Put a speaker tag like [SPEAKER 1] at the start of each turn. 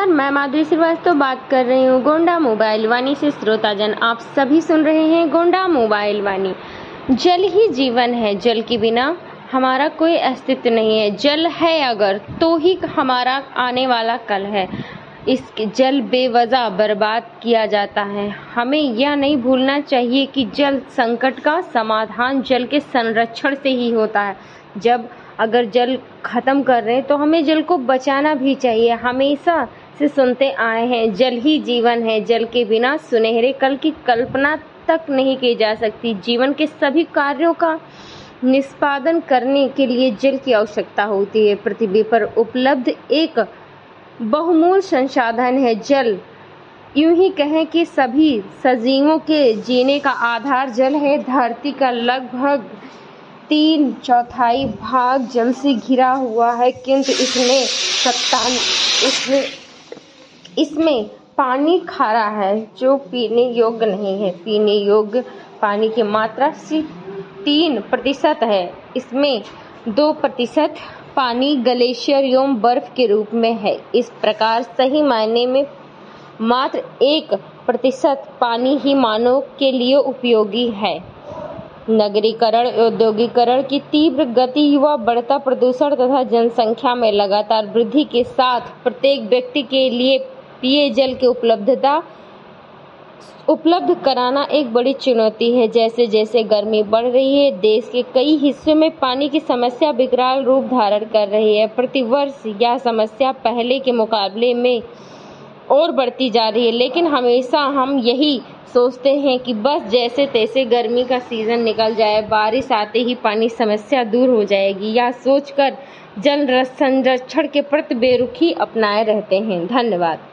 [SPEAKER 1] नमस्कार, मैं माधुरी श्रीवास्तव बात कर रही हूँ गोंडा मोबाइल वाणी से। श्रोताजन, आप सभी सुन रहे हैं गोंडा मोबाइल वाणी। जल ही जीवन है, जल के बिना हमारा कोई अस्तित्व नहीं है। जल है अगर तो ही हमारा आने वाला कल है। इस जल बेवजह बर्बाद किया जाता है। हमें यह नहीं भूलना चाहिए कि जल संकट का समाधान जल के संरक्षण से ही होता है। जब अगर जल खत्म कर रहे हैं तो हमें जल को बचाना भी चाहिए। हमेशा से सुनते आए हैं, जल ही जीवन है, जल के बिना सुनहरे कल की कल्पना तक नहीं की जा सकती। जीवन के सभी कार्यों का निष्पादन करने के लिए जल की आवश्यकता होती है। पृथ्वी पर उपलब्ध एक बहुमूल्य संसाधन है जल। यूं ही कहें कि सभी सजीवों के जीने का आधार जल है। धरती का लगभग 3/4 भाग जल से घिरा हुआ है, किंतु इसमें पानी खारा है जो पीने योग्य नहीं है। पीने योग्य पानी की मात्रा सिर्फ 3% है। इसमें 2% पानी ग्लेशियर एवं बर्फ के रूप में है। इस प्रकार सही मायने में मात्र 1% पानी ही मानव के लिए उपयोगी है। नगरीकरण, औद्योगिकरण की तीव्र गति, युवा बढ़ता प्रदूषण तथा जनसंख्या में लगातार वृद्धि के साथ प्रत्येक व्यक्ति के लिए पेय जल की उपलब्ध कराना एक बड़ी चुनौती है। जैसे जैसे गर्मी बढ़ रही है, देश के कई हिस्सों में पानी की समस्या विकराल रूप धारण कर रही है। प्रतिवर्ष यह समस्या पहले के मुकाबले में और बढ़ती जा रही है, लेकिन हमेशा हम यही सोचते हैं कि बस जैसे तैसे गर्मी का सीजन निकल जाए, बारिश आते ही पानी समस्या दूर हो जाएगी। यह सोचकर जल संरक्षण के प्रति बेरुखी अपनाए रहते हैं। धन्यवाद।